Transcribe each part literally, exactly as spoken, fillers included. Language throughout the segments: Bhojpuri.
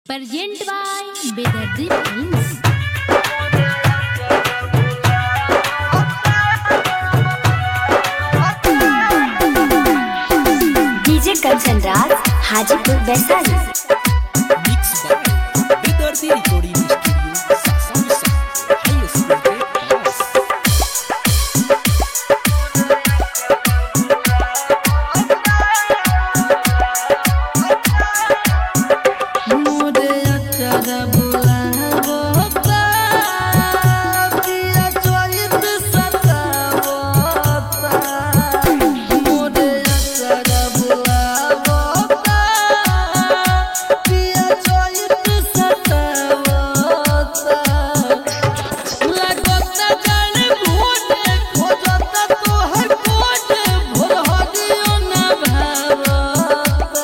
Present by Bedardi Films. DJ Kanchan Raj Hajipur Vaishali. Mix by Bedardi recording studio Sasamusa high school के पास। मोरे अचरा बुलावता पिया चोइस सतावता। मोरे अचरा बुलावता पिया चोइस सतावता। लगता जाने भूत खोजता तोहर कोट भोर हदियो ना भावता।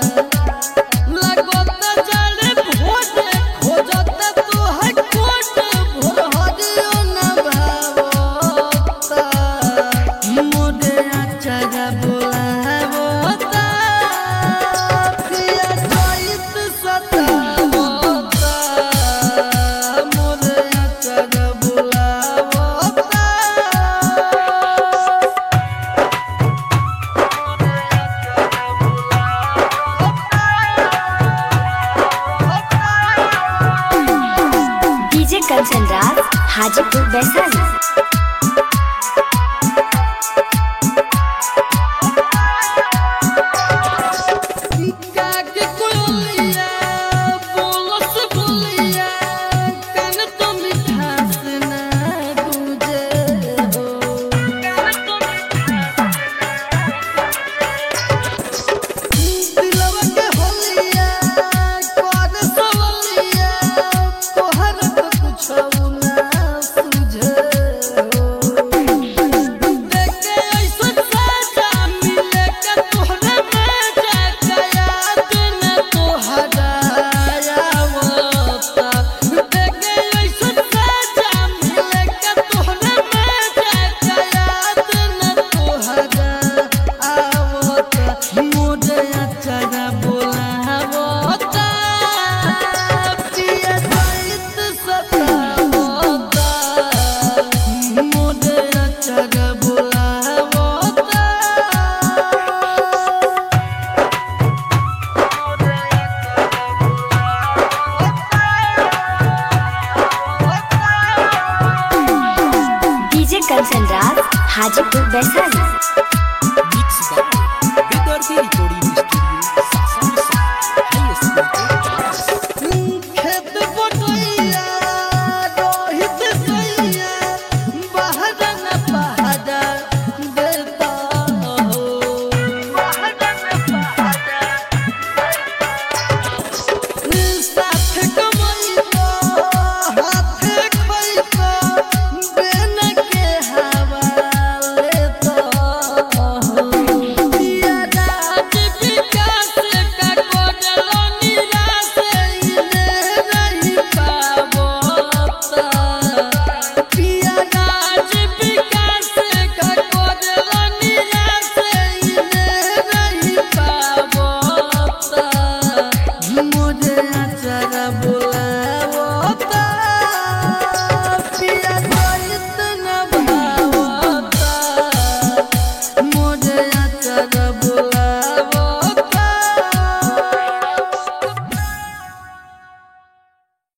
लगता जाने भूत खोजता तोहर कोट भोर हदियो ना भावता। मोरे अचरा बुलावता पिया चोइस सतावता। मोरे अचरा बुलावता डीजे कंचन राज हाजीपुर वैशाली। काके कोलिया बोलस बोलिया कान तो मिठास ना गुजे हो। दिलवा के होलिया कर सोलिया तोहर तो कुछ ना सुझे हो। देखे ऐसा साजा मिले के तोहरा मजा याद न तोहरा आवता। देखे ऐसा साजा मिले के तोहरा मजा याद न तोहरा आवता। मोरे अचरा बुलावता पिया चोइस सतावता। मोरे अचरा बुलावता DJ Kanchan Raj Hajipur Vaishali. Mix by Bedardi recording studio Sasamusa high school के पास। खेत बटैया रोहित सैया बहरा न पहाड़ा देता हो। साथ कमैता हाथ खैता बेन के हवा लेता हो। पिया राज विकास का कोडलो निराश इने रही पावता। पिया राज विकास का कोडलो निराश इने रही पावता। मोरे अचरा बुलावता